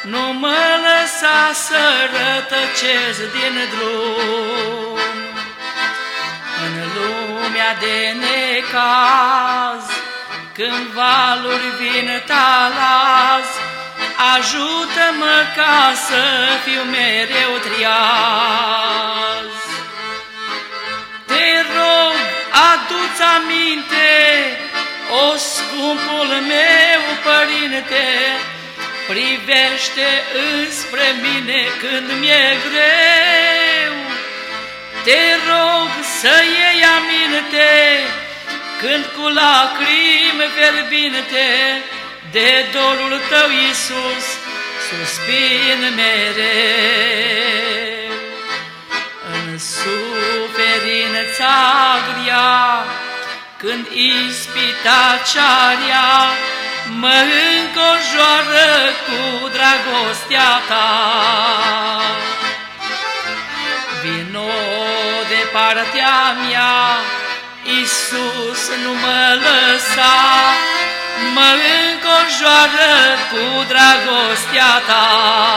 nu mă lăsa să rătăcesc din drum. În lumea de necaz, când valuri vin talaz, ajută-mă ca să fiu mereu triaz. Te rog, adu-ți aminte, o scumpul meu Părinte, privește înspre mine când mi-e greu. Te rog să iei aminte, când cu lacrimi fierbinte de dorul Tău, Iisus, suspin mereu. În suferința grea, când ispita cea-rea mă înconjoară cu dragostea Ta, vino de partea mea, Iisus, nu mă lăsa, mă înconjoară cu dragostea Ta.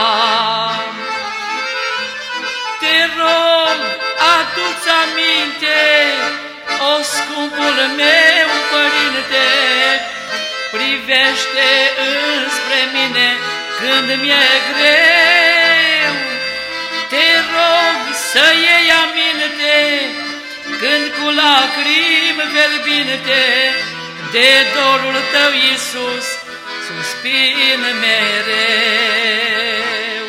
Te rog, adu-ți aminte, o scumpul meu Părinte, privește înspre mine când mi-e greu. Te rog să iei aminte, când cu lacrimi fierbinte de dorul Tău, Iisus, suspin mereu.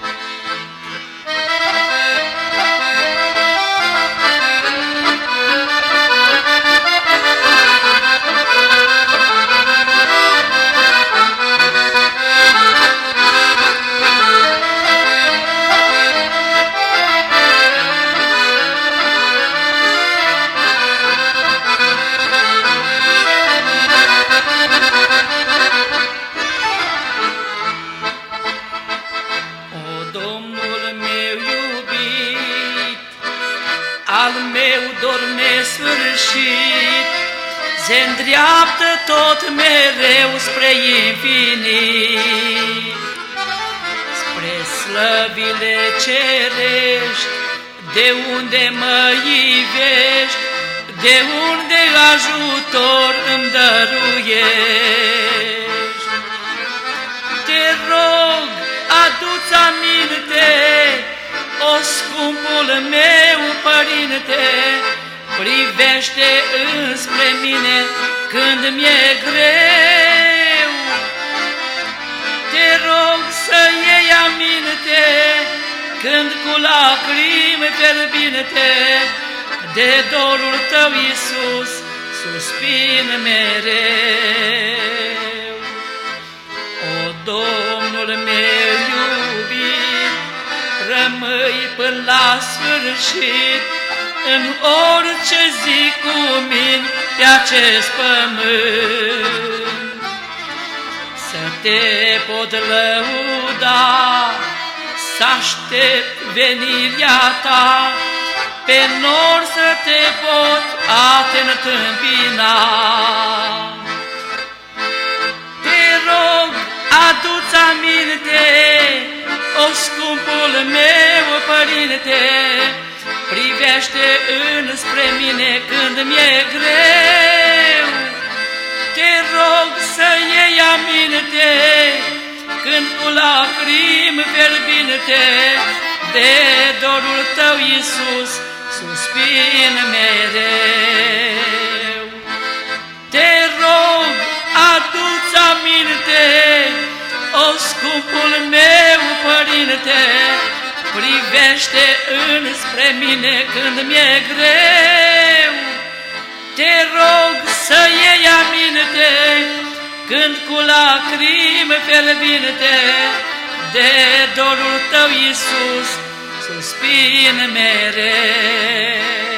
Al meu dor nesfârșit se-ndreaptă tot mereu spre infinit, spre slăvile cerești, de unde mă iubești, de unde ajutor îmi dăruiești. Te rog, adu-ți aminte, o scumpul meu Părinte, privește înspre mine când mi-e greu. Te rog să iei aminte, când cu lacrimi fierbinte de dorul Tău, Iisus, suspin mereu. O, Domnul meu iubit, rămâi până la sfârșit în orice zi cu mine pe acest pământ. Să te pot lăuda, să aștept venirea Ta, pe nori să te pot a te întâmpina. Te rog, adu-ți aminte, o scumpul meu Părinte, privește înspre mine când mi-e greu. Te rog să iei aminte, când cu lacrimi fierbinte de dorul Tău, Iisus, suspin mereu. Te rog, adu-ți aminte, o scumpul meu Părinte, privește înspre mine când mi-e greu. Te rog să iei aminte, când cu lacrimi fierbinte de dorul Tău, Iisus, suspin mereu.